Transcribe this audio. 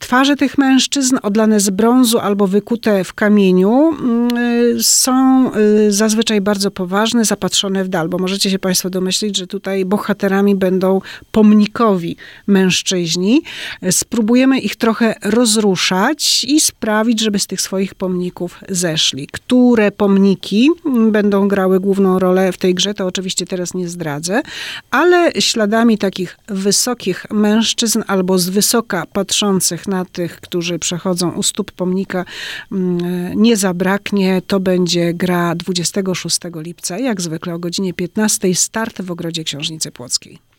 Twarze tych mężczyzn, odlane z brązu albo wykute w kamieniu, są zazwyczaj bardzo poważne, zapatrzone w dal, bo możecie się państwo domyślić, że tutaj bohaterami będą pomnikowi mężczyźni. Spróbujemy ich trochę rozruszać i sprawić, żeby z tych swoich pomników zeszli. Które pomniki będą grały główną rolę w tej grze, to oczywiście teraz nie zdradzę, ale śladami takich wysokich mężczyzn albo z wysoka patrzących na tych, którzy przechodzą u stóp pomnika, nie zabraknie. To będzie gra 26 lipca, jak zwykle o godzinie 15, start w Ogrodzie Książnicy Płockiej.